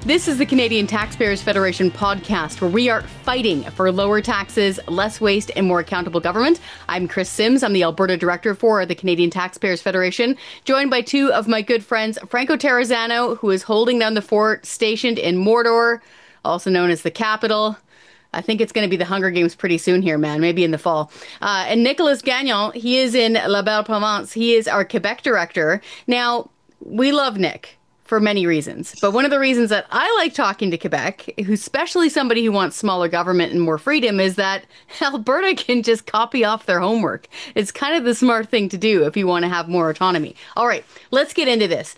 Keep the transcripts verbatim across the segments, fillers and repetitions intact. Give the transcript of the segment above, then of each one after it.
This is the Canadian Taxpayers Federation podcast, where we are fighting for lower taxes, less waste, and more accountable government. I'm Chris Sims. I'm the Alberta Director for the Canadian Taxpayers Federation, joined by two of my good friends, Franco Terrazzano, who is holding down the fort, stationed in Mordor, also known as the capital. I think it's going to be the Hunger Games pretty soon here, man, maybe in the fall. Uh, and Nicolas Gagnon, he is in La Belle Province. He is our Quebec Director. Now, we love Nick for many reasons. But one of the reasons that I like talking to Quebec, who's especially somebody who wants smaller government and more freedom, is that Alberta can just copy off their homework. It's kind of the smart thing to do if you want to have more autonomy. All right, let's get into this.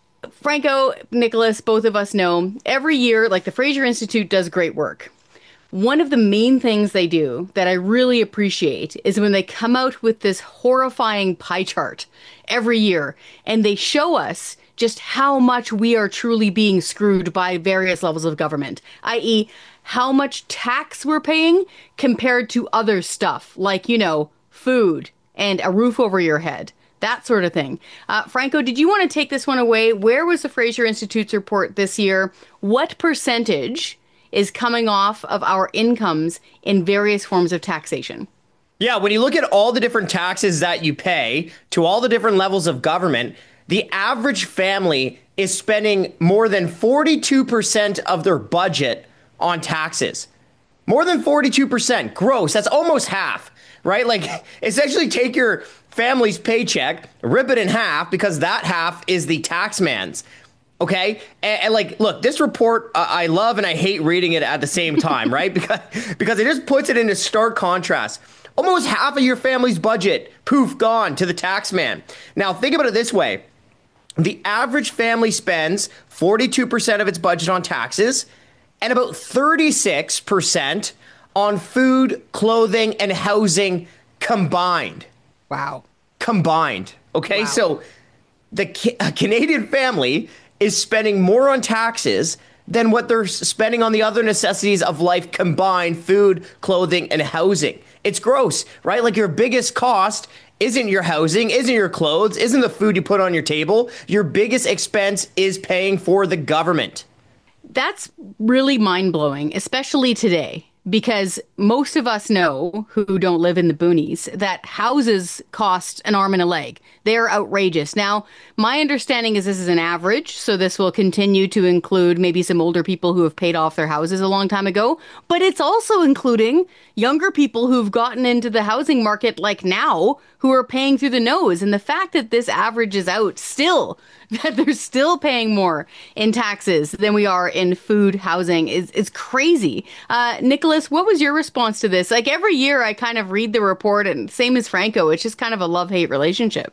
Franco, Nicholas, both of us know every year, like the Fraser Institute does great work. One of the main things they do that I really appreciate is when they come out with this horrifying pie chart every year and they show us just how much we are truly being screwed by various levels of government, that is how much tax we're paying compared to other stuff like, you know, food and a roof over your head, that sort of thing. Uh, Franco, did you want to take this one away? Where was the Fraser Institute's report this year? What percentage is coming off of our incomes in various forms of taxation? Yeah, when you look at all the different taxes that you pay to all the different levels of government, the average family is spending more than forty-two percent of their budget on taxes. More than forty-two percent gross. That's almost half, right? Like, essentially take your family's paycheck, rip it in half, because that half is the tax man's. Okay. And, and like, look, this report, uh, I love and I hate reading it at the same time, right? Because, because it just puts it into stark contrast. Almost half of your family's budget, poof, gone to the tax man. Now, think about it this way. The average family spends forty-two percent of its budget on taxes and about thirty-six percent on food, clothing, and housing combined. Wow. Combined. Okay. Wow. So the a Canadian family is spending more on taxes than what they're spending on the other necessities of life combined: food, clothing, and housing. It's gross, right? Like, your biggest cost isn't your housing, isn't your clothes, isn't the food you put on your table. Your biggest expense is paying for the government. That's really mind-blowing, especially today, because most of us know, who don't live in the boonies, that houses cost an arm and a leg. They're outrageous. Now, my understanding is this is an average, so this will continue to include maybe some older people who have paid off their houses a long time ago, but it's also including younger people who've gotten into the housing market like now, who are paying through the nose. And the fact that this average is out still, that they're still paying more in taxes than we are in food, housing, is, is crazy. Uh, Nicholas, what was your response to this? Like, every year I kind of read the report, and same as Franco, it's just kind of a love-hate relationship.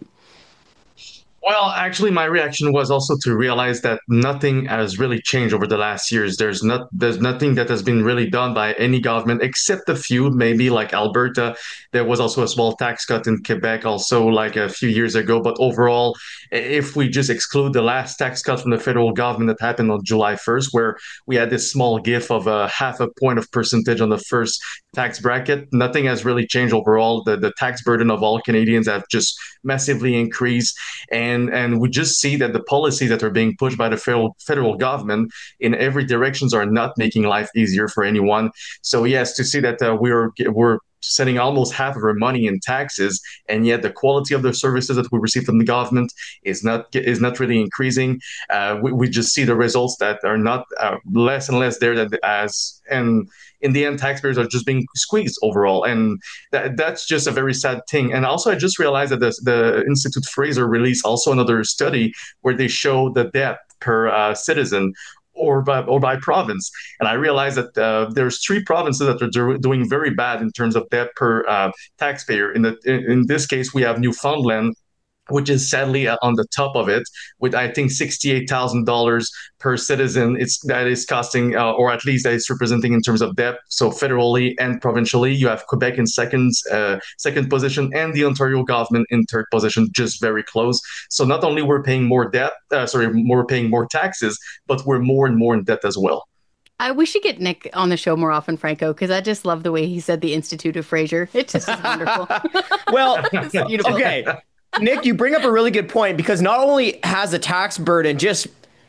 Well, actually, my reaction was also to realize that nothing has really changed over the last years. There's not, there's nothing that has been really done by any government, except a few, maybe like Alberta. There was also a small tax cut in Quebec, also like a few years ago. But overall, if we just exclude the last tax cut from the federal government that happened on July first, where we had this small gift of a half a point of percentage on the first tax bracket, nothing has really changed overall. The the tax burden of all Canadians have just massively increased. And And, and we just see that the policies that are being pushed by the federal, federal government in every directions are not making life easier for anyone. So yes, to see that uh, we're we're sending almost half of our money in taxes, and yet the quality of the services that we receive from the government is not is not really increasing. Uh, we, we just see the results that are not uh, less and less there than as and. In the end, taxpayers are just being squeezed overall. And that, that's just a very sad thing. And also, I just realized that the, the Institute Fraser released also another study where they show the debt per uh, citizen or by, or by province. And I realized that uh, there's three provinces that are do- doing very bad in terms of debt per uh, taxpayer. In, the, in, in this case, we have Newfoundland, which is sadly uh, on the top of it, with I think sixty-eight thousand dollars per citizen. It's that is costing, uh, or at least that is representing in terms of debt. So federally and provincially, you have Quebec in second, uh, second position, and the Ontario government in third position, just very close. So not only we're paying more debt, uh, sorry, we're paying more taxes, but we're more and more in debt as well. I we should get Nick on the show more often, Franco, because I just love the way he said the Institute of Fraser. It just is wonderful. Well, okay. Nick, you bring up a really good point, because not only has the tax burden just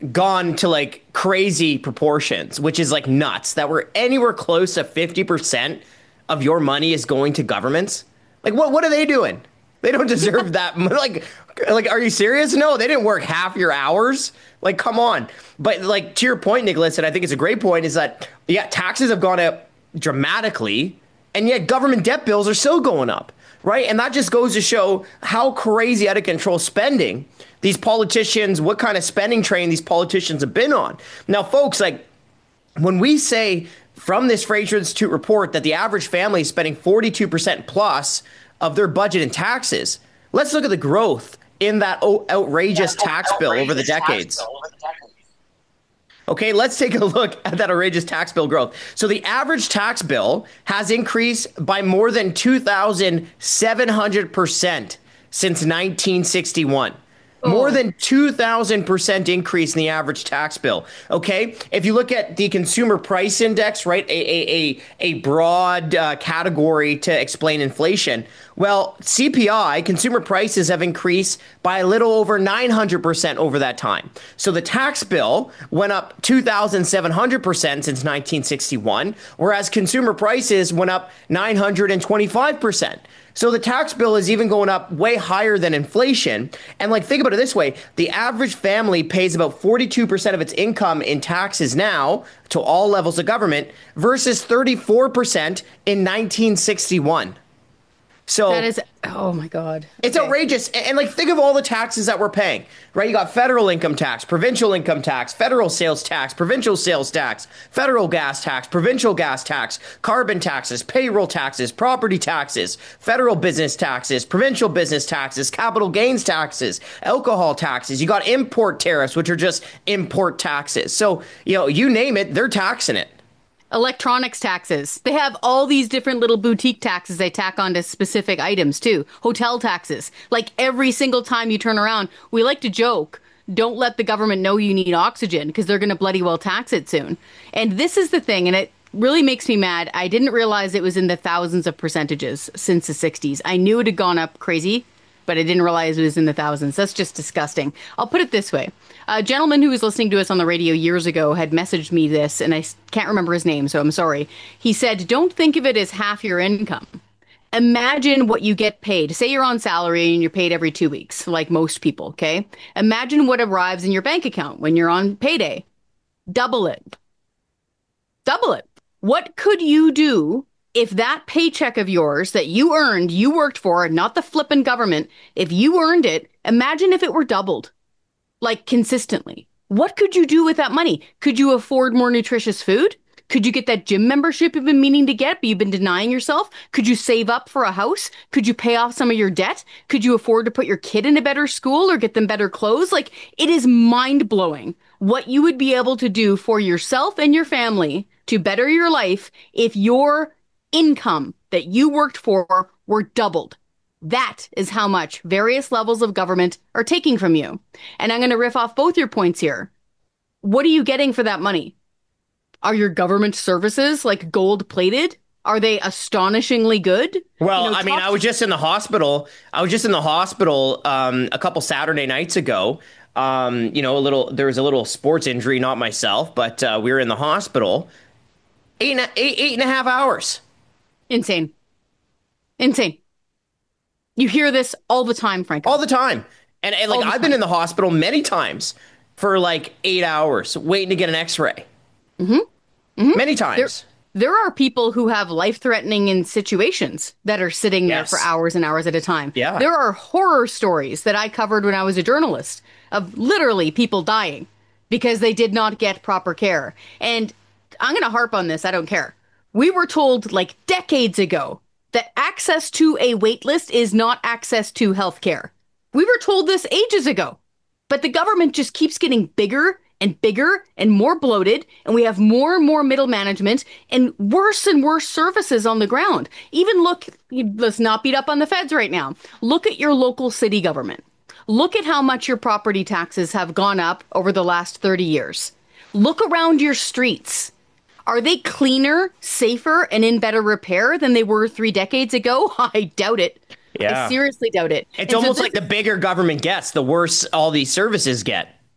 gone to like crazy proportions, which is like nuts, that we're anywhere close to fifty percent of your money is going to governments. Like, what what are they doing? They don't deserve that. Like, like, are you serious? No, they didn't work half your hours. Like, come on. But like, to your point, Nicholas, and I think it's a great point, is that, yeah, taxes have gone up dramatically, and yet government debt bills are still going up, right? And that just goes to show how crazy out of control spending these politicians, what kind of spending train these politicians have been on. Now, folks, like, when we say from this Fraser Institute report that the average family is spending forty-two percent plus of their budget in taxes, let's look at the growth in that outrageous tax bill over the decades. Okay, let's take a look at that outrageous tax bill growth. So the average tax bill has increased by more than two thousand seven hundred percent since nineteen sixty-one. More than two thousand percent increase in the average tax bill. Okay, if you look at the consumer price index, right, a a a, a broad uh, category to explain inflation. Well, C P I, consumer prices, have increased by a little over nine hundred percent over that time. So the tax bill went up two thousand seven hundred percent since nineteen sixty-one, whereas consumer prices went up nine hundred twenty-five percent. So the tax bill is even going up way higher than inflation. And like, think about it this way. The average family pays about forty-two percent of its income in taxes now to all levels of government versus thirty-four percent in nineteen sixty-one. So that is, oh my God. It's okay. outrageous. And, and like, think of all the taxes that we're paying, right? You got federal income tax, provincial income tax, federal sales tax, provincial sales tax, federal gas tax, provincial gas tax, carbon taxes, payroll taxes, property taxes, federal business taxes, provincial business taxes, capital gains taxes, alcohol taxes. You got import tariffs, which are just import taxes. So, you know, you name it, they're taxing it. Electronics taxes. They have all these different little boutique taxes they tack onto specific items too. Hotel taxes. Like every single time you turn around, we like to joke, don't let the government know you need oxygen because they're going to bloody well tax it soon. And this is the thing, and it really makes me mad. I didn't realize it was in the thousands of percentages since the sixties. I knew it had gone up crazy, but I didn't realize it was in the thousands. That's just disgusting. I'll put it this way. A gentleman who was listening to us on the radio years ago had messaged me this, and I can't remember his name, so I'm sorry. He said, don't think of it as half your income. Imagine what you get paid. Say you're on salary and you're paid every two weeks, like most people, okay? Imagine what arrives in your bank account when you're on payday. Double it. Double it. What could you do if that paycheck of yours that you earned, you worked for, not the flippin' government, if you earned it, imagine if it were doubled. Like consistently. What could you do with that money? Could you afford more nutritious food? Could you get that gym membership you've been meaning to get, but you've been denying yourself? Could you save up for a house? Could you pay off some of your debt? Could you afford to put your kid in a better school or get them better clothes? Like, it is mind-blowing what you would be able to do for yourself and your family to better your life if your income that you worked for were doubled. That is how much various levels of government are taking from you. And I'm going to riff off both your points here. What are you getting for that money? Are your government services like gold plated? Are they astonishingly good? Well, you know, I mean, I was just in the hospital. I was just in the hospital um, a couple Saturday nights ago. Um, you know, a little, there was a little sports injury, not myself, but uh, we were in the hospital. Eight and, eight, eight and a half hours. Insane. Insane. You hear this all the time, Frank. All the time. And, and like, I've been in the hospital many times for like eight hours waiting to get an x-ray. Mm-hmm. Mm-hmm. Many times. There, there are people who have life-threatening in situations that are sitting Yes. there for hours and hours at a time. Yeah. There are horror stories that I covered when I was a journalist of literally people dying because they did not get proper care. And I'm going to harp on this. I don't care. We were told like decades ago that access to a wait list is not access to health care. We were told this ages ago, but the government just keeps getting bigger and bigger and more bloated, and we have more and more middle management and worse and worse services on the ground. Even look, let's not beat up on the feds right now. Look at your local city government. Look at how much your property taxes have gone up over the last thirty years. Look around your streets. Are they cleaner, safer, and in better repair than they were three decades ago? I doubt it. Yeah. I seriously doubt it. It's And so almost this- like the bigger government gets, the worse all these services get.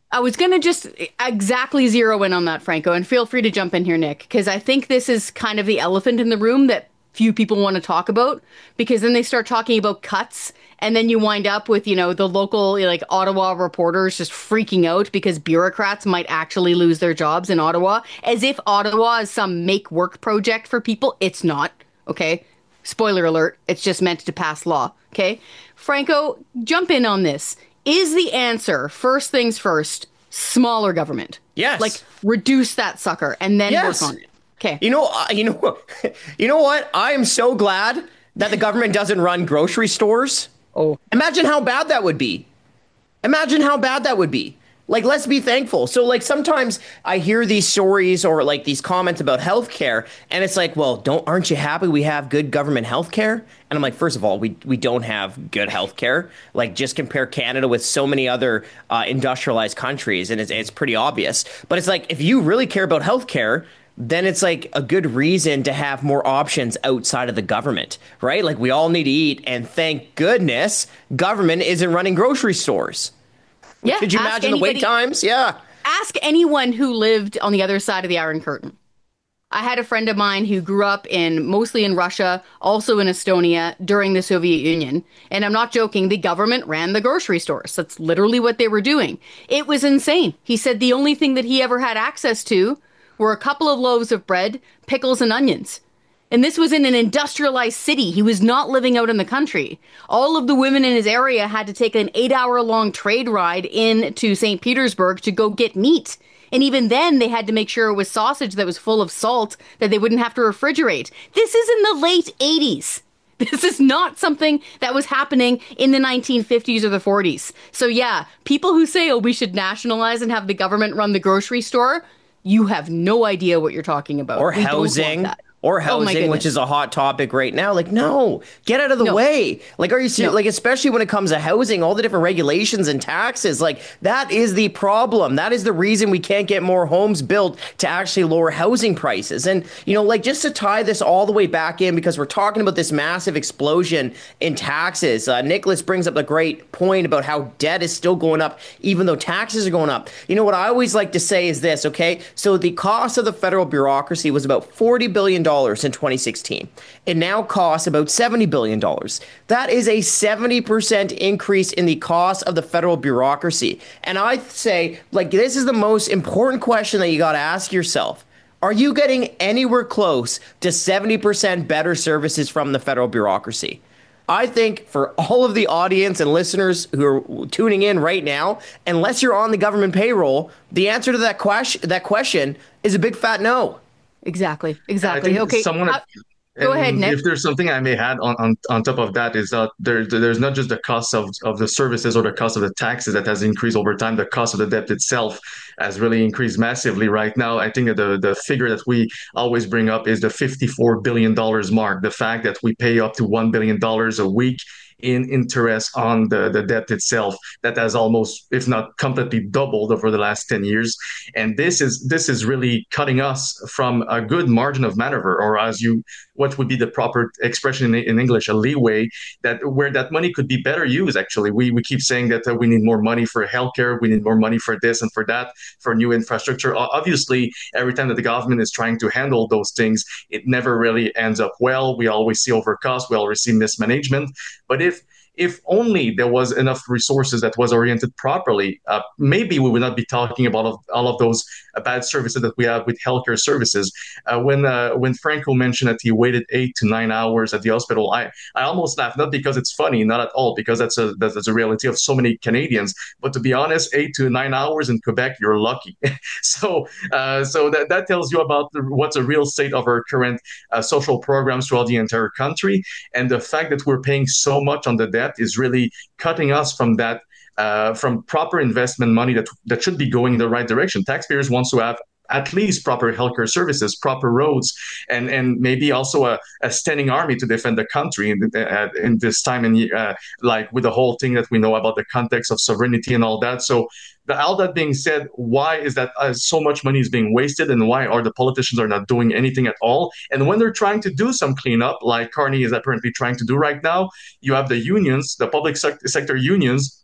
I was going to just exactly zero in on that, Franco, and feel free to jump in here, Nick, because I think this is kind of the elephant in the room that few people want to talk about, because then they start talking about cuts, and then you wind up with, you know, the local, like, Ottawa reporters just freaking out because bureaucrats might actually lose their jobs in Ottawa, as if Ottawa is some make work project for people. It's not, okay? Spoiler alert, it's just meant to pass law, okay? Franco, jump in on this. Is the answer, first things first, smaller government? Yes. Like, reduce that sucker and then Yes. work on it. Okay. You know, uh, you know, you know what? I am so glad that the government doesn't run grocery stores. Oh. Imagine how bad that would be. Imagine how bad that would be. Like, let's be thankful. So, like, sometimes I hear these stories or like these comments about healthcare, and it's like, well, don't aren't you happy we have good government healthcare? And I'm like, first of all, we we don't have good healthcare. Like, just compare Canada with so many other uh, industrialized countries, and it's it's pretty obvious. But it's like, if you really care about healthcare, then it's like a good reason to have more options outside of the government, right? Like, we all need to eat, and thank goodness government isn't running grocery stores. Yeah. Could you ask imagine the wait anybody- times? Yeah. Ask anyone who lived on the other side of the Iron Curtain. I had a friend of mine who grew up in mostly in Russia, also in Estonia during the Soviet Union. And I'm not joking, the government ran the grocery stores. That's literally what they were doing. It was insane. He said the only thing that he ever had access to were a couple of loaves of bread, pickles, and onions. And this was in an industrialized city. He was not living out in the country. All of the women in his area had to take an eight hour long trade ride into Saint Petersburg to go get meat. And even then, they had to make sure it was sausage that was full of salt that they wouldn't have to refrigerate. This is in the late eighties. This is not something that was happening in the nineteen fifties or the forties. So yeah, people who say, oh, we should nationalize and have the government run the grocery store, you have no idea what you're talking about. Or We don't want housing. that. Or Oh, my housing, goodness. which is a hot topic right now. Like, no, get out of the No. way. Like, are you serious? No. Like, especially when it comes to housing, all the different regulations and taxes. Like, that is the problem. That is the reason we can't get more homes built to actually lower housing prices. And, you know, like, just to tie this all the way back in, because we're talking about this massive explosion in taxes. Uh, Nicholas brings up a great point about how debt is still going up, even though taxes are going up. You know, what I always like to say is this, okay? So the cost of the federal bureaucracy was about forty billion dollars in twenty sixteen. It now costs about seventy billion dollars. That is a seventy percent increase in the cost of the federal bureaucracy. And I say, like, this is the most important question that you got to ask yourself. Are you getting anywhere close to seventy percent better services from the federal bureaucracy? I think for all of the audience and listeners who are tuning in right now, unless you're on the government payroll, the answer to that question, that question is a big fat no. Exactly. I Exactly. think Okay. someone, uh, go and ahead, Nick. if there's something I may add on, on, on top of that is that there, there's not just the cost of, of the services or the cost of the taxes that has increased over time. The cost of the debt itself has really increased massively right now. I think that the, the figure that we always bring up is the fifty-four billion dollars mark. The fact that we pay up to one billion dollars a week in interest on the, the debt itself, that has almost, if not completely doubled over the last ten years. And this is this is really cutting us from a good margin of maneuver, or as you what would be the proper expression in, in English, a leeway, that where that money could be better used. Actually, we we keep saying that uh, we need more money for healthcare, we need more money for this and for that, for new infrastructure. Obviously, every time that the government is trying to handle those things, it never really ends up well. We always see overcost, we always see mismanagement. But if if only there was enough resources that was oriented properly, uh, maybe we would not be talking about all of, all of those uh, bad services that we have with healthcare services. Uh, when uh, when Franco mentioned that he waited eight to nine hours at the hospital, I, I almost laughed, not because it's funny, not at all, because that's a that's a reality of so many Canadians. But to be honest, eight to nine hours in Quebec, you're lucky. so uh, so that, that tells you about the, what's a real state of our current uh, social programs throughout the entire country. And the fact that we're paying so much on the debt is really cutting us from that, uh, from proper investment money that that should be going in the right direction. Taxpayers want to have at least proper healthcare services, proper roads, and and maybe also a, a standing army to defend the country in, uh, in this time, and uh, like with the whole thing that we know about the context of sovereignty and all that. So, the, all that being said, why is that uh, so much money is being wasted, and why are the politicians are not doing anything at all? And when they're trying to do some cleanup, like Carney is apparently trying to do right now, you have the unions, the public sec- sector unions,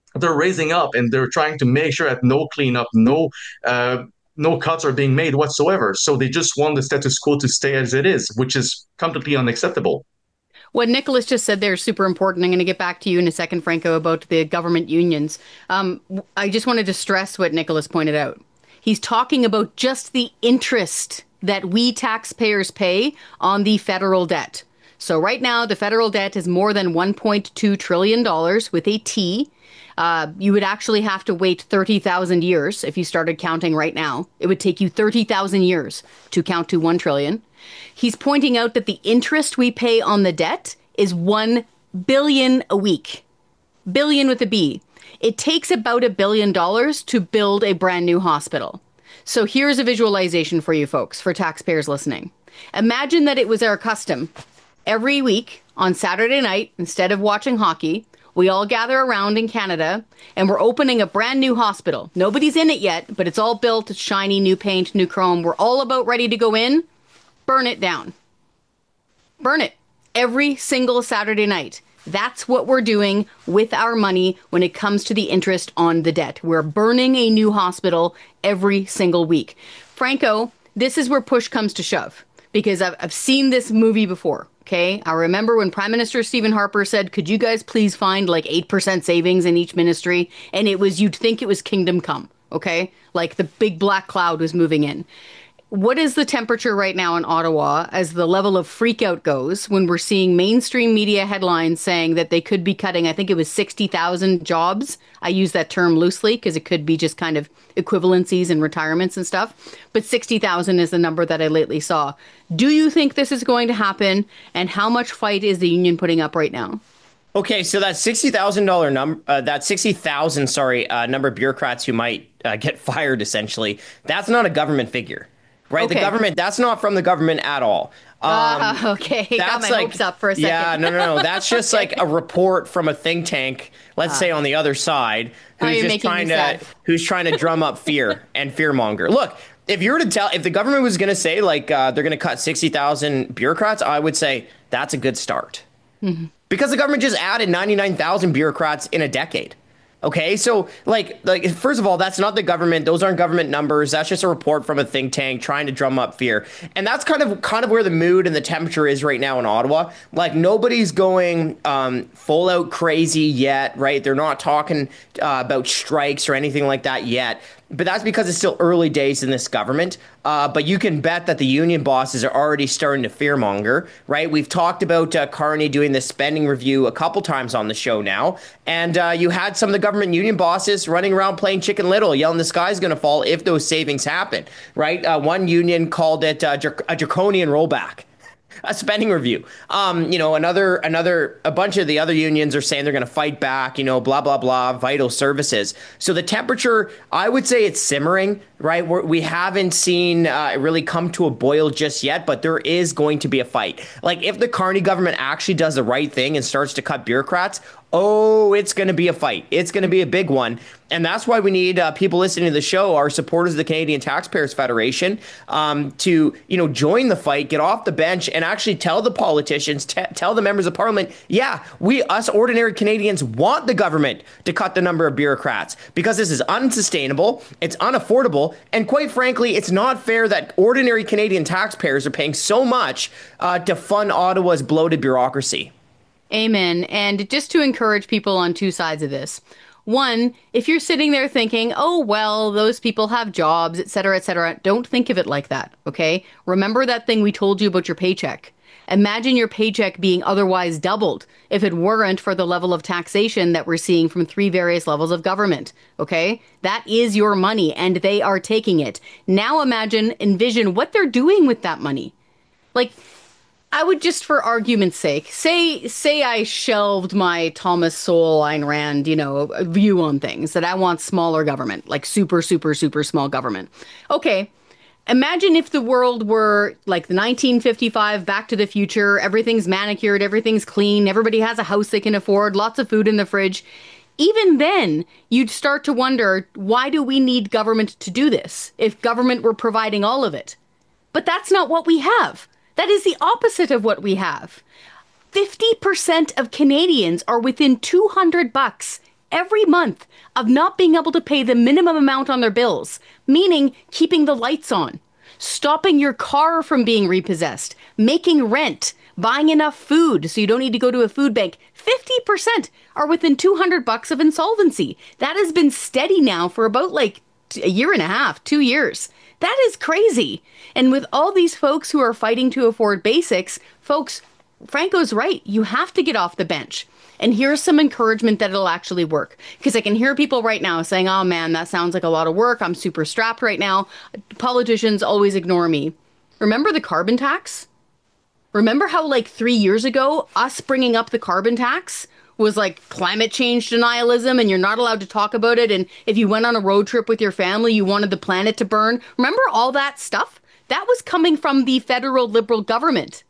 they're raising up and they're trying to make sure that no cleanup, no uh, no cuts are being made whatsoever. So they just want the status quo to stay as it is, which is completely unacceptable. What Nicholas just said there is super important. I'm going to get back to you in a second, Franco, about the government unions. Um, I just wanted to stress what Nicholas pointed out. He's talking about just the interest that we taxpayers pay on the federal debt. So right now, the federal debt is more than one point two trillion dollars with a T. Uh, you would actually have to wait thirty thousand years if you started counting right now. It would take you thirty thousand years to count to one trillion. He's pointing out that the interest we pay on the debt is one billion a week. Billion with a B. It takes about a billion dollars to build a brand new hospital. So here's a visualization for you folks, for taxpayers listening. Imagine that it was our custom every week on Saturday night, instead of watching hockey, we all gather around in Canada and we're opening a brand new hospital. Nobody's in it yet, but it's all built. It's shiny, new paint, new chrome. We're all about ready to go in. Burn it down. Burn it every single Saturday night. That's what we're doing with our money when it comes to the interest on the debt. We're burning a new hospital every single week. Franco, this is where push comes to shove, because I've, I've seen this movie before. Okay, I remember when Prime Minister Stephen Harper said, could you guys please find like eight percent savings in each ministry? And it was, you'd think it was kingdom come. Okay, like the big black cloud was moving in. What is the temperature right now in Ottawa as the level of freakout goes when we're seeing mainstream media headlines saying that they could be cutting, I think it was sixty thousand jobs. I use that term loosely because it could be just kind of equivalencies and retirements and stuff. But sixty thousand is the number that I lately saw. Do you think this is going to happen? And how much fight is the union putting up right now? Okay, so that sixty thousand dollar number, uh, that sixty thousand, sorry, uh, number of bureaucrats who might uh, get fired, essentially, that's not a government figure. Right, okay. The government, that's not from the government at all. Um, uh, okay, got my like, hopes up for a second. Yeah, no, no, no. That's just okay. like a report from a think tank, let's uh, say on the other side, who's just trying to sad. who's trying to drum up fear and fearmonger. Look, if you were to tell, if the government was going to say like uh, they're going to cut sixty thousand bureaucrats, I would say that's a good start. Mm-hmm. Because the government just added ninety-nine thousand bureaucrats in a decade. Okay, so like, like first of all, that's not the government. Those aren't government numbers. That's just a report from a think tank trying to drum up fear. And that's kind of kind of where the mood and the temperature is right now in Ottawa. Like nobody's going um, full out crazy yet, right? They're not talking uh, about strikes or anything like that yet. But that's because it's still early days in this government. Uh, but you can bet that the union bosses are already starting to fearmonger, right? We've talked about uh, Carney doing this spending review a couple times on the show now. And uh, you had some of the government union bosses running around playing Chicken Little, yelling the sky's going to fall if those savings happen, right? Uh, one union called it uh, a draconian rollback. A spending review. Um, you know, another, another, a bunch of the other unions are saying they're going to fight back, you know, blah, blah, blah, vital services. So the temperature, I would say it's simmering, right? We're, we haven't seen uh, it really come to a boil just yet, but there is going to be a fight. Like if the Carney government actually does the right thing and starts to cut bureaucrats, oh, it's going to be a fight. It's going to be a big one. And that's why we need uh, people listening to the show, our supporters of the Canadian Taxpayers Federation, um, to, you know, join the fight, get off the bench and actually tell the politicians, t- tell the members of parliament, yeah, we, us ordinary Canadians want the government to cut the number of bureaucrats because this is unsustainable, it's unaffordable, and quite frankly, it's not fair that ordinary Canadian taxpayers are paying so much uh, to fund Ottawa's bloated bureaucracy. Amen. And just to encourage people on two sides of this. One, if you're sitting there thinking, oh, well, those people have jobs, et cetera, et cetera, don't think of it like that, okay? Remember that thing we told you about your paycheck. Imagine your paycheck being otherwise doubled if it weren't for the level of taxation that we're seeing from three various levels of government, okay? That is your money, and they are taking it. Now imagine, envision what they're doing with that money. Like, I would just, for argument's sake, say say I shelved my Thomas Sowell, Ayn Rand, you know, view on things, that I want smaller government, like super, super, super small government. Okay, imagine if the world were like the nineteen fifty-five Back to the Future, everything's manicured, everything's clean, everybody has a house they can afford, lots of food in the fridge. Even then, you'd start to wonder, why do we need government to do this if government were providing all of it? But that's not what we have. That is the opposite of what we have. fifty percent of Canadians are within two hundred bucks every month of not being able to pay the minimum amount on their bills, meaning keeping the lights on, stopping your car from being repossessed, making rent, buying enough food so you don't need to go to a food bank. fifty percent are within two hundred bucks of insolvency. That has been steady now for about like a year and a half, two years. That is crazy. And with all these folks who are fighting to afford basics, folks, Franco's right. You have to get off the bench. And here's some encouragement that it'll actually work. Because I can hear people right now saying, oh man, that sounds like a lot of work. I'm super strapped right now. Politicians always ignore me. Remember the carbon tax? Remember how like three years ago, us bringing up the carbon tax was like climate change denialism and you're not allowed to talk about it. And if you went on a road trip with your family, you wanted the planet to burn. Remember all that stuff? That was coming from the federal Liberal government.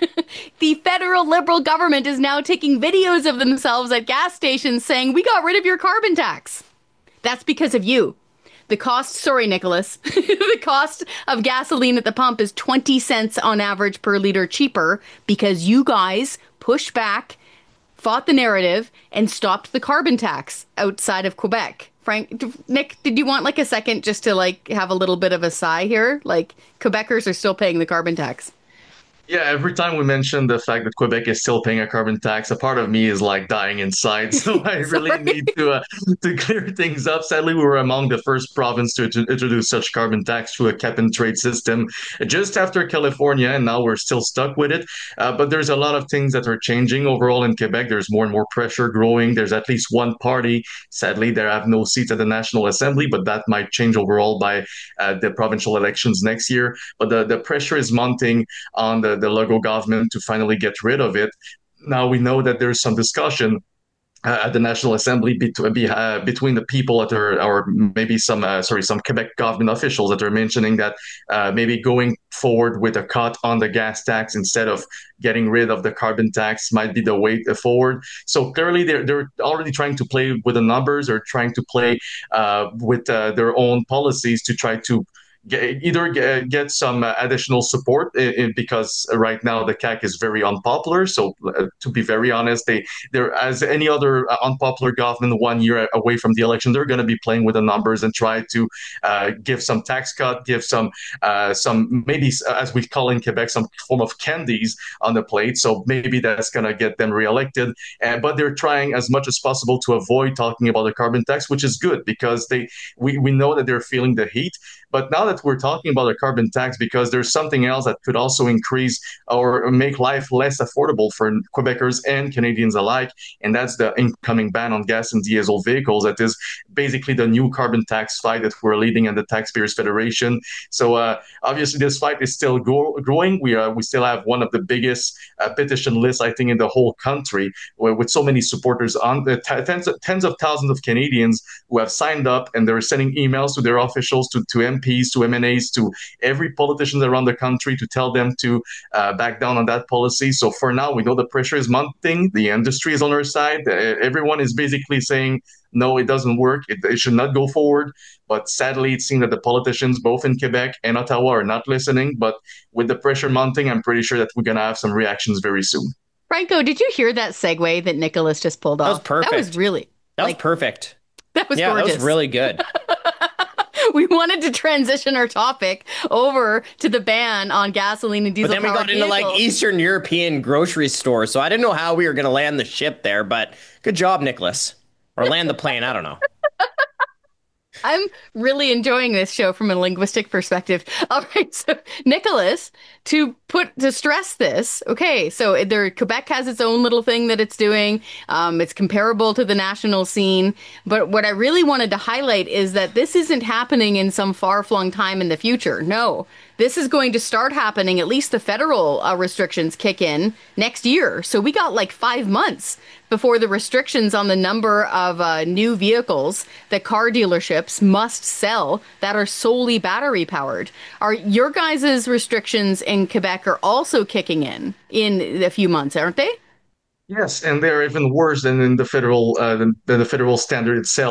The federal Liberal government is now taking videos of themselves at gas stations saying, we got rid of your carbon tax. That's because of you. The cost, sorry, Nicholas, the cost of gasoline at the pump is twenty cents on average per liter cheaper because you guys pushed back, fought the narrative, and stopped the carbon tax outside of Quebec. Frank, Nick, did you want like a second just to like have a little bit of a sigh here? Like Quebecers are still paying the carbon tax. Yeah, every time we mention the fact that Quebec is still paying a carbon tax, a part of me is like dying inside. So I really need to uh, to clear things up. Sadly, we were among the first province to, to introduce such carbon tax through a cap and trade system just after California, and now we're still stuck with it. Uh, but there's a lot of things that are changing overall in Quebec. There's more and more pressure growing. There's at least one party. Sadly, they have no seats at the National Assembly, but that might change overall by uh, the provincial elections next year. But the, the pressure is mounting on the the Legault government to finally get rid of it. Now we know that there's some discussion uh, at the National Assembly between be, uh, between the people that are, or maybe some, uh, sorry, some Quebec government officials that are mentioning that uh, maybe going forward with a cut on the gas tax instead of getting rid of the carbon tax might be the way forward. So clearly, they're they're already trying to play with the numbers, or trying to play uh, with uh, their own policies to try to Get, either get, get some uh, additional support in, in, because right now the C A Q is very unpopular. So uh, to be very honest, they they're as any other uh, unpopular government one year away from the election, they're going to be playing with the numbers and try to uh, give some tax cut, give some uh, some maybe as we call in Quebec some form of candies on the plate. So maybe that's going to get them reelected. Uh, but they're trying as much as possible to avoid talking about the carbon tax, which is good because they we we know that they're feeling the heat. But now that we're talking about a carbon tax, because there's something else that could also increase or make life less affordable for Quebecers and Canadians alike, and that's the incoming ban on gas and diesel vehicles. That is basically the new carbon tax fight that we're leading in the Taxpayers Federation. So uh, obviously, this fight is still go- growing. We are we still have one of the biggest uh, petition lists, I think, in the whole country, with so many supporters on the t- tens, of, tens of thousands of Canadians who have signed up, and they're sending emails to their officials, to to M Ps, to M N As, to every politician around the country to tell them to uh, back down on that policy. So for now, we know the pressure is mounting. The industry is on our side. Uh, everyone is basically saying, no, it doesn't work. It, it should not go forward. But sadly, it seems that the politicians, both in Quebec and Ottawa, are not listening. But with the pressure mounting, I'm pretty sure that we're going to have some reactions very soon. Franco, did you hear that segue that Nicholas just pulled off? That was perfect. That was really... That like, was perfect. That was yeah, gorgeous. That was really good. We wanted to transition our topic over to the ban on gasoline and diesel. But then we got into vehicles. like Eastern European grocery stores. So I didn't know how we were going to land the ship there, but good job, Nicholas. Or land the plane. I don't know. I'm really enjoying this show from a linguistic perspective. All right, so Nicholas, to put to stress this, okay, so there Quebec has its own little thing that it's doing. Um, it's comparable to the national scene, but what I really wanted to highlight is that this isn't happening in some far-flung time in the future. No, this is going to start happening. At least the federal uh, restrictions kick in next year. So we got like five months before the restrictions on the number of uh, new vehicles that car dealerships must sell that are solely battery powered. Are your guys' restrictions in Quebec are also kicking in in a few months, aren't they? Yes, and they're even worse than in the federal uh, than, than the federal standard itself.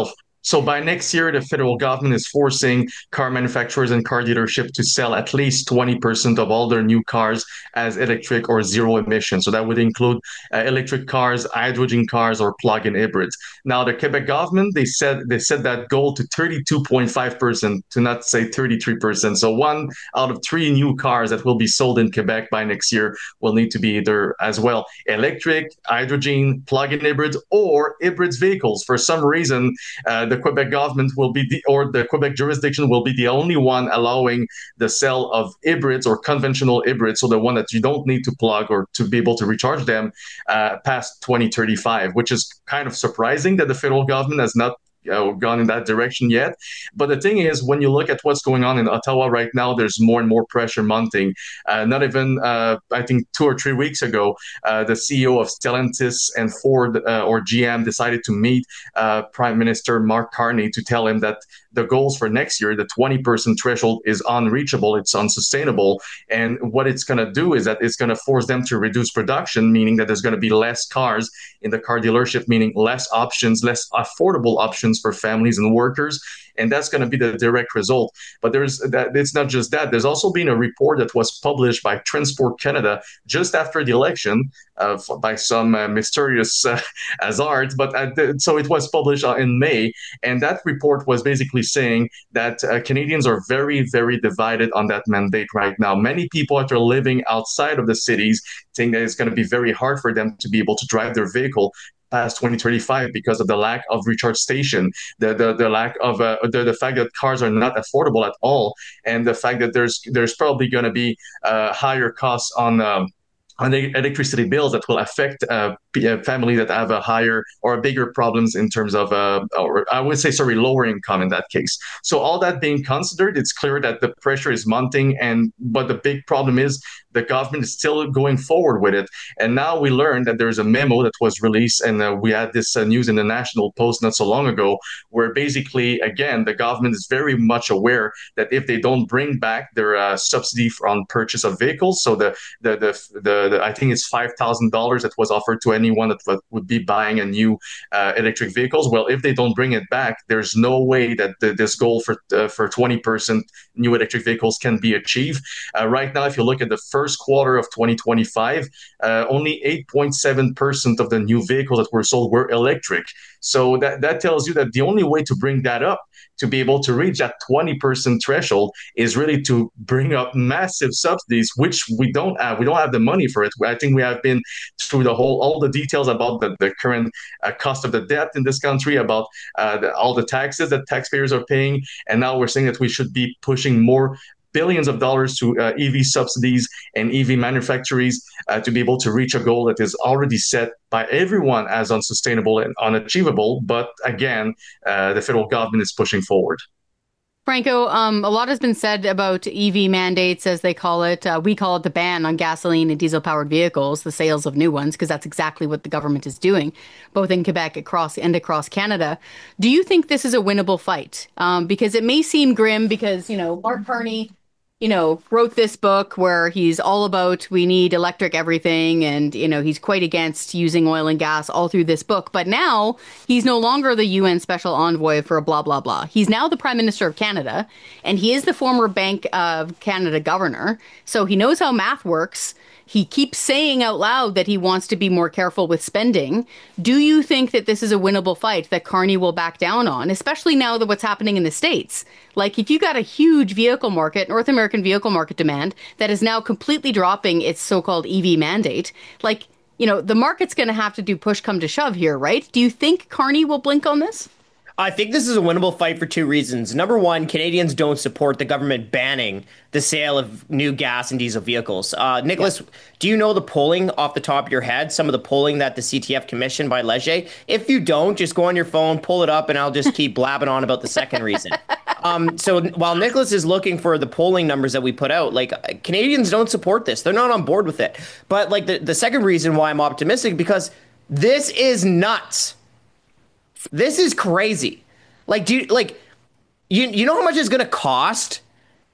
So by next year, the federal government is forcing car manufacturers and car dealerships to sell at least twenty percent of all their new cars as electric or zero emission. So that would include uh, electric cars, hydrogen cars, or plug-in hybrids. Now, the Quebec government, they said they set that goal to thirty-two point five percent, to not say thirty-three percent. So one out of three new cars that will be sold in Quebec by next year will need to be either as well electric, hydrogen, plug-in hybrids, or hybrids vehicles. For some reason, uh, the Quebec government will be the, or the Quebec jurisdiction will be the only one allowing the sale of hybrids or conventional hybrids, so the one that you don't need to plug or to be able to recharge them uh, past twenty thirty-five, which is kind of surprising that the federal government has not uh, gone in that direction yet. But the thing is, when you look at what's going on in Ottawa right now, there's more and more pressure mounting. Uh, not even, uh, I think, two or three weeks ago, uh, the C E O of Stellantis and Ford uh, or G M decided to meet uh, Prime Minister Mark Carney to tell him that the goals for next year, the twenty percent threshold, is unreachable, it's unsustainable. And what it's going to do is that it's going to force them to reduce production, meaning that there's going to be less cars in the car dealership, meaning less options, less affordable options for families and workers. And that's going to be the direct result. But there's that. It's not just that. There's also been a report that was published by Transport Canada just after the election uh, by some uh, mysterious uh, hazard. But uh, so it was published uh, in May, and that report was basically saying that uh, Canadians are very, very divided on that mandate right now. Many people that are living outside of the cities think that it's going to be very hard for them to be able to drive their vehicle past twenty thirty-five because of the lack of recharge station, the the, the lack of uh, the, the fact that cars are not affordable at all, and the fact that there's there's probably going to be uh, higher costs on um, on the electricity bills that will affect uh, families that have a higher or bigger problems in terms of, uh, or I would say, sorry, lower income in that case. So all that being considered, it's clear that the pressure is mounting, and but the big problem is the government is still going forward with it. And now we learned that there's a memo that was released, and uh, we had this uh, news in the National Post not so long ago, where basically, again, the government is very much aware that if they don't bring back their uh, subsidy on purchase of vehicles, so the the the, the, the I think it's five thousand dollars that was offered to anyone that would be buying a new uh, electric vehicles. Well, if they don't bring it back, there's no way that the, this goal for uh, for twenty percent new electric vehicles can be achieved. Uh, right now, if you look at the first quarter of twenty twenty-five, uh, only eight point seven percent of the new vehicles that were sold were electric. So that, that tells you that the only way to bring that up, to be able to reach that twenty percent threshold, is really to bring up massive subsidies, which we don't have. We don't have the money for it. I think we have been through the whole, all the details about the, the current uh, cost of the debt in this country, about uh, the, all the taxes that taxpayers are paying. And now we're saying that we should be pushing more billions of dollars to uh, E V subsidies and E V manufacturers uh, to be able to reach a goal that is already set by everyone as unsustainable and unachievable. But again, uh, the federal government is pushing forward. Franco, um, a lot has been said about E V mandates, as they call it. Uh, we call it the ban on gasoline and diesel-powered vehicles, the sales of new ones, because that's exactly what the government is doing, both in Quebec across and across Canada. Do you think this is a winnable fight? Um, because it may seem grim because, you know, Mark Carney, you know, wrote this book where he's all about we need electric everything, and, you know, he's quite against using oil and gas all through this book. But now he's no longer the U N special envoy for a blah, blah, blah. He's now the Prime Minister of Canada, and he is the former Bank of Canada governor. So he knows how math works. He keeps saying out loud that he wants to be more careful with spending. Do you think that this is a winnable fight that Carney will back down on, especially now that what's happening in the States? Like, if you got a huge vehicle market, North American vehicle market demand, that is now completely dropping its so-called E V mandate, like, you know, the market's going to have to do push come to shove here, right? Do you think Carney will blink on this? I think this is a winnable fight for two reasons. Number one, Canadians don't support the government banning the sale of new gas and diesel vehicles. Uh, Nicholas, yeah. Do you know the polling off the top of your head, some of the polling that the C T F commissioned by Leger? If you don't, just go on your phone, pull it up, and I'll just keep blabbing on about the second reason. Um, so while Nicholas is looking for the polling numbers that we put out, like, Canadians don't support this. They're not on board with it. But like the, the second reason why I'm optimistic, because this is nuts. This is crazy. Like, do you, like, you, you know how much it's going to cost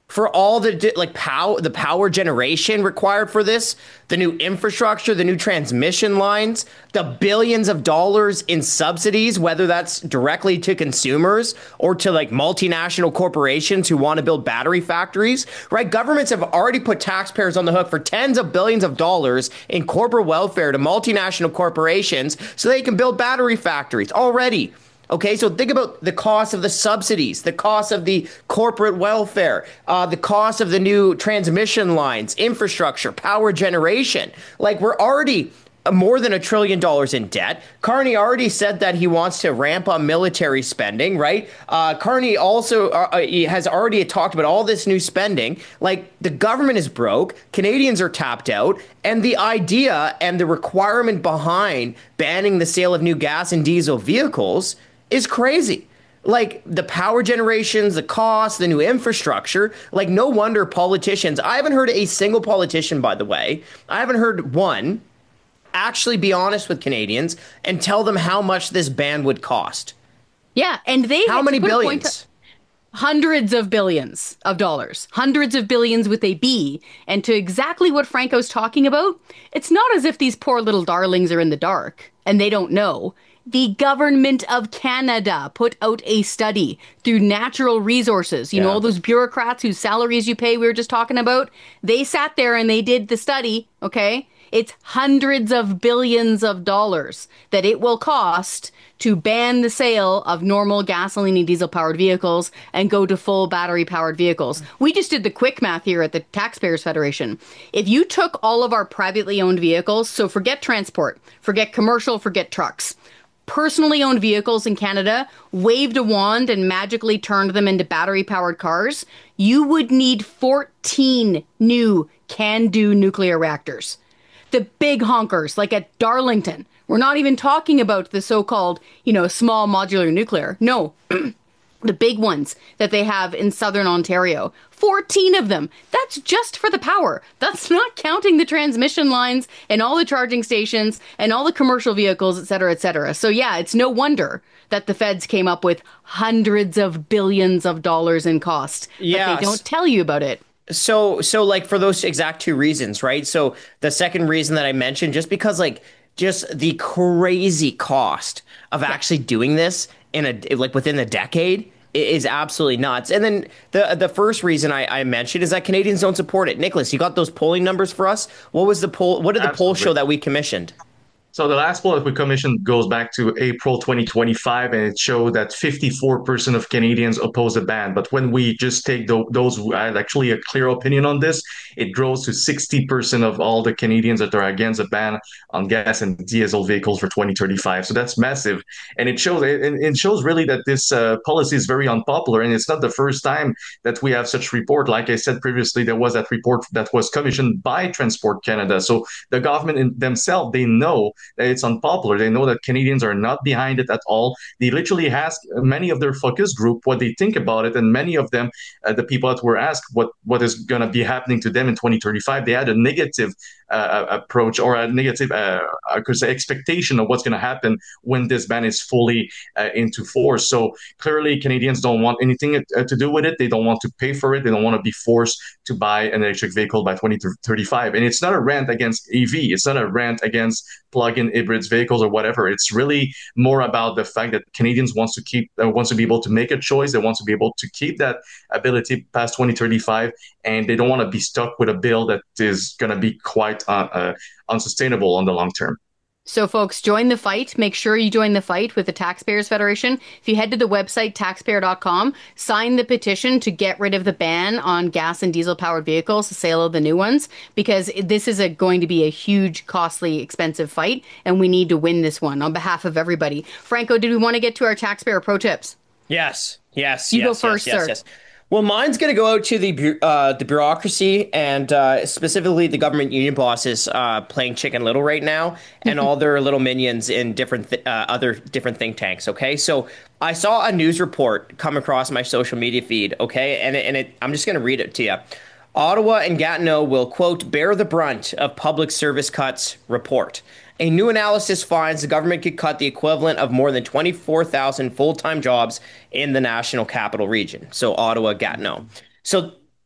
for all the like power, the power generation required for this, the new infrastructure, the new transmission lines, the billions of dollars in subsidies, whether that's directly to consumers or to like multinational corporations who want to build battery factories, right? Governments have already put taxpayers on the hook for tens of billions of dollars in corporate welfare to multinational corporations so they can build battery factories already. Okay, so think about the cost of the subsidies, the cost of the corporate welfare, uh, the cost of the new transmission lines, infrastructure, power generation. Like, we're already more than a trillion dollars in debt. Carney already said that he wants to ramp up military spending, right? Uh, Carney also uh, he has already talked about all this new spending. Like, the government is broke, Canadians are tapped out, and the idea and the requirement behind banning the sale of new gas and diesel vehicles is crazy. Like, the power generations, the cost, the new infrastructure, like, no wonder politicians, I haven't heard a single politician, by the way, I haven't heard one actually be honest with Canadians and tell them how much this ban would cost. Yeah, and they how many billions? Hundreds of billions of dollars, hundreds of billions with a B. And to exactly what Franco's talking about, it's not as if these poor little darlings are in the dark and they don't know. The government of Canada put out a study through Natural Resources. You yeah. know, all those bureaucrats whose salaries you pay we were just talking about. They sat there and they did the study, okay? It's hundreds of billions of dollars that it will cost to ban the sale of normal gasoline and diesel-powered vehicles and go to full battery-powered vehicles. We just did the quick math here at the Taxpayers Federation. If you took all of our privately owned vehicles, so forget transport, forget commercial, forget trucks, personally owned vehicles in Canada, waved a wand and magically turned them into battery-powered cars, you would need fourteen new CANDU nuclear reactors. The big honkers, like at Darlington. We're not even talking about the so-called, you know, small modular nuclear. No, the big ones that they have in southern Ontario. fourteen of them. That's just for the power. That's not counting the transmission lines and all the charging stations and all the commercial vehicles, et cetera, et cetera. So yeah, it's no wonder that the feds came up with hundreds of billions of dollars in cost. Yes. But they don't tell you about it. So, so like for those exact two reasons, right? So the second reason that I mentioned, just because like just the crazy cost of yeah. actually doing this in a like within a decade is absolutely nuts. And then the the first reason I, I mentioned is that Canadians don't support it. Nicholas, you got those polling numbers for us? What was the poll? What did the Absolutely. poll show that we commissioned? So the last poll that we commissioned goes back to April twenty twenty-five, and it showed that fifty-four percent of Canadians oppose the ban. But when we just take the, those who had actually a clear opinion on this, it grows to sixty percent of all the Canadians that are against the ban on gas and diesel vehicles for twenty thirty-five. So that's massive. And it shows it, it shows really that this uh, policy is very unpopular. And it's not the first time that we have such report. Like I said previously, there was that report that was commissioned by Transport Canada. So the government in themselves, they know that it's unpopular. They know that Canadians are not behind it at all. They literally asked many of their focus group what they think about it, and many of them, uh, the people that were asked what what is going to be happening to them in twenty thirty-five, they had a negative uh, approach or a negative, uh, I could say, expectation of what's going to happen when this ban is fully uh, into force. So clearly, Canadians don't want anything to do with it. They don't want to pay for it. They don't want to be forced to buy an electric vehicle by twenty thirty-five. And it's not a rant against E V. It's not a rant against plug-in hybrids vehicles or whatever. It's really more about the fact that Canadians wants to keep uh, wants to be able to make a choice. They want to be able to keep that ability past twenty thirty-five, and they don't want to be stuck with a bill that is going to be quite uh, uh, unsustainable on the long term. So, folks, join the fight. Make sure you join the fight with the Taxpayers Federation. If you head to the website, taxpayer dot com, sign the petition to get rid of the ban on gas and diesel-powered vehicles, the sale of the new ones, because this is a, going to be a huge, costly, expensive fight, and we need to win this one on behalf of everybody. Franco, did we want to get to our taxpayer pro tips? Yes, yes, You yes, go first, yes, sir. Yes, yes. Well, mine's going to go out to the uh, the bureaucracy and uh, specifically the government union bosses uh, playing Chicken Little right now and all their little minions in different th- uh, other different think tanks. OK, so I saw a news report come across my social media feed. OK, and it, and it, I'm just going to read it to you. Ottawa and Gatineau will, quote, bear the brunt of public service cuts report. A new analysis finds the government could cut the equivalent of more than twenty-four thousand full-time jobs in the National Capital Region. So Ottawa, Gatineau. So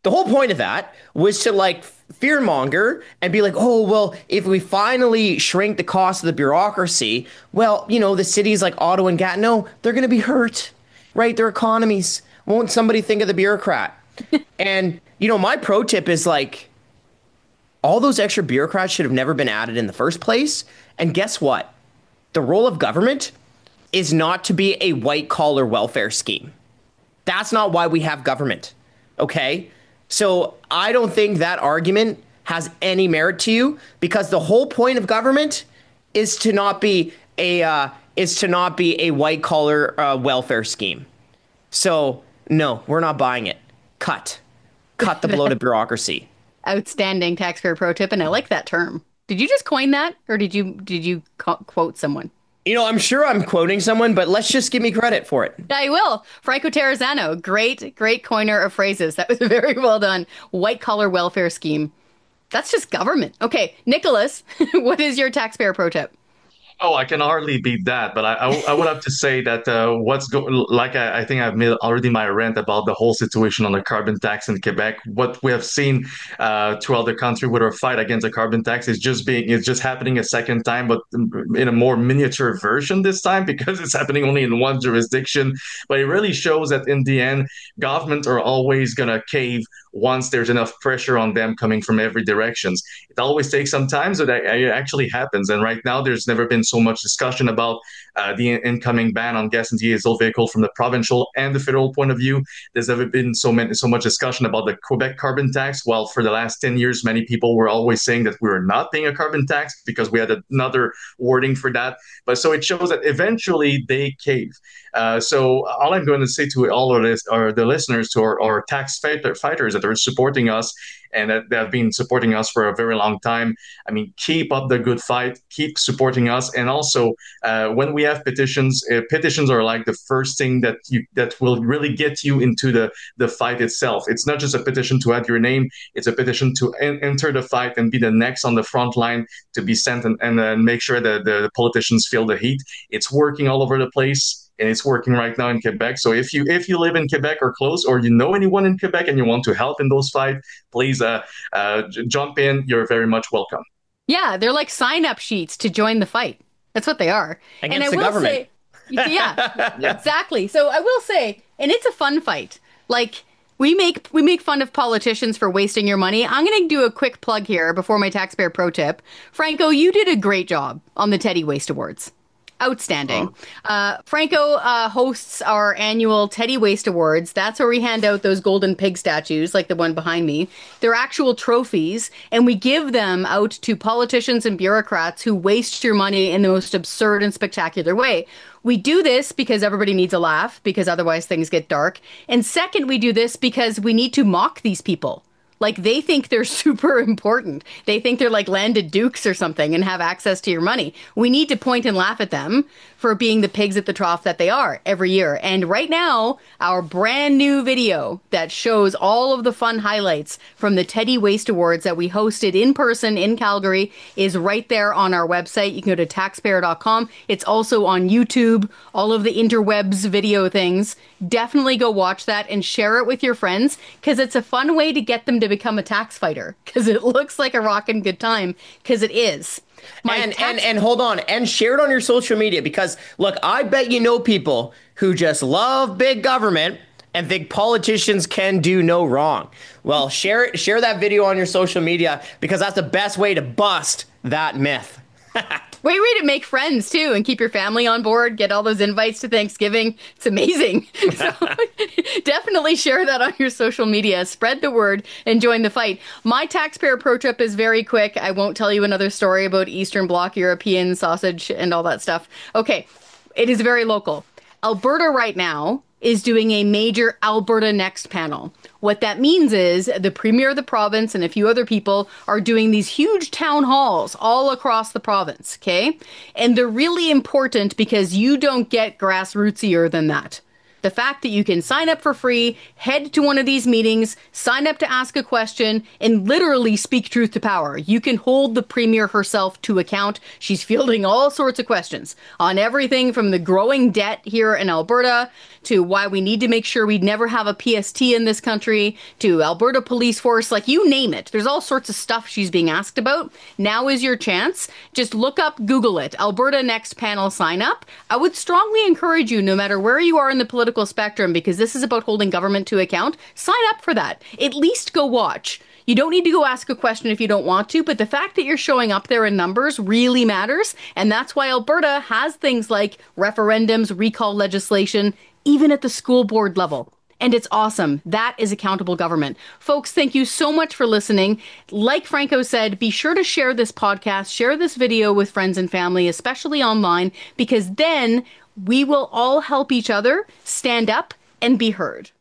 The whole point of that was to like fearmonger and be like, oh, well, if we finally shrink the cost of the bureaucracy, well, you know, the cities like Ottawa and Gatineau, they're going to be hurt, right? Their economies. Won't somebody think of the bureaucrat? And, you know, my pro tip is like, all those extra bureaucrats should have never been added in the first place. And guess what? The role of government is not to be a white collar welfare scheme. That's not why we have government. Okay? So I don't think that argument has any merit to you, because the whole point of government is to not be a uh, is to not be a white collar uh, welfare scheme. So no, we're not buying it. Cut, cut the bloated bureaucracy. Outstanding taxpayer pro tip, and I like that term. Did you just coin that, or did you did you co- quote someone? You know, I'm sure I'm quoting someone, but let's just give me credit for it. I will. Franco Terrazzano, great, great coiner of phrases. That was very well done. White collar welfare scheme. That's just government. Okay, Nicholas, what is your taxpayer pro tip? Oh, I can hardly beat that, but I, I, I would have to say that uh, what's go like I, I think I've made already my rant about the whole situation on the carbon tax in Quebec. What we have seen uh, throughout the country with our fight against the carbon tax is just being it's just happening a second time, but in a more miniature version this time because it's happening only in one jurisdiction. But it really shows that in the end, governments are always gonna cave once there's enough pressure on them coming from every direction. It always takes some time, so that it actually happens. And right now, there's never been so much discussion about uh, the incoming ban on gas and diesel vehicle from the provincial and the federal point of view. There's never been so many, so much discussion about the Quebec carbon tax. Well, for the last ten years, many people were always saying that we were not paying a carbon tax because we had another wording for that. But so it shows that eventually they cave. Uh, so all I'm going to say to all of this, or the listeners, to our, our tax fighter, fighters that are supporting us and that they have been supporting us for a very long time. I mean, keep up the good fight, keep supporting us, and also uh, when we have petitions, uh, petitions are like the first thing that you that will really get you into the the fight itself. It's not just a petition to add your name; it's a petition to en- enter the fight and be the next on the front line to be sent and, and uh, make sure that the politicians feel the heat. It's working all over the place. And it's working right now in Quebec. So if you if you live in Quebec or close, or you know anyone in Quebec and you want to help in those fights, please uh, uh, j- jump in. You're very much welcome. Yeah, they're like sign-up sheets to join the fight. That's what they are. Against and I the will government. say, yeah, exactly. So I will say, and it's a fun fight. Like we make we make fun of politicians for wasting your money. I'm going to do a quick plug here before my taxpayer pro tip. Franco, you did a great job on the Teddy Waste Awards. Outstanding. Oh. Uh, Franco uh, hosts our annual Teddy Waste Awards. That's where we hand out those golden pig statues, like the one behind me. They're actual trophies, and we give them out to politicians and bureaucrats who waste your money in the most absurd and spectacular way. We do this because everybody needs a laugh, because otherwise things get dark. And second, we do this because we need to mock these people. Like, they think they're super important. They think they're like landed dukes or something and have access to your money. We need to point and laugh at them for being the pigs at the trough that they are every year. And right now, our brand new video that shows all of the fun highlights from the Teddy Waste Awards that we hosted in person in Calgary is right there on our website. You can go to taxpayer dot com. It's also on YouTube, all of the interwebs video things. Definitely go watch that and share it with your friends, because it's a fun way to get them to become a tax fighter, because it looks like a rockin' good time, because it is. My and, tax- and and hold on, and share it on your social media, because look, I bet you know people who just love big government and think politicians can do no wrong. Well, share it, share that video on your social media, because that's the best way to bust that myth. Wait, way to make friends too and keep your family on board, get all those invites to Thanksgiving. It's amazing. So definitely share that on your social media. Spread the word and join the fight. My taxpayer pro trip is very quick. I won't tell you another story about Eastern Bloc European sausage and all that stuff. Okay, it is very local. Alberta right now is doing a major Alberta Next panel. What that means is the premier of the province and a few other people are doing these huge town halls all across the province, okay? And they're really important because you don't get grassrootsier than that. The fact that you can sign up for free, head to one of these meetings, sign up to ask a question, and literally speak truth to power. You can hold the Premier herself to account. She's fielding all sorts of questions on everything from the growing debt here in Alberta to why we need to make sure we'd never have a P S T in this country, to Alberta Police Force, like you name it. There's all sorts of stuff she's being asked about. Now is your chance. Just look up, Google it, Alberta Next Panel Sign Up. I would strongly encourage you, no matter where you are in the political spectrum, because this is about holding government to account, sign up for that. At least go watch. You don't need to go ask a question if you don't want to, but the fact that you're showing up there in numbers really matters. And that's why Alberta has things like referendums, recall legislation, even at the school board level. And it's awesome. That is accountable government. Folks, thank you so much for listening. Like Franco said, be sure to share this podcast, share this video with friends and family, especially online, because then we will all help each other stand up and be heard.